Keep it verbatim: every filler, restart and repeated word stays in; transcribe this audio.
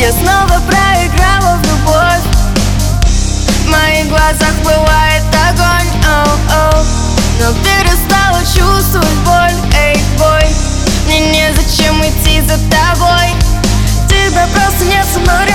Я снова проиграла в любовь. В моих глазах пылает огонь, оу, оу. Но перестала чувствовать боль, эй, бой. Мне незачем идти за тобой. Тебя просто нет со мной.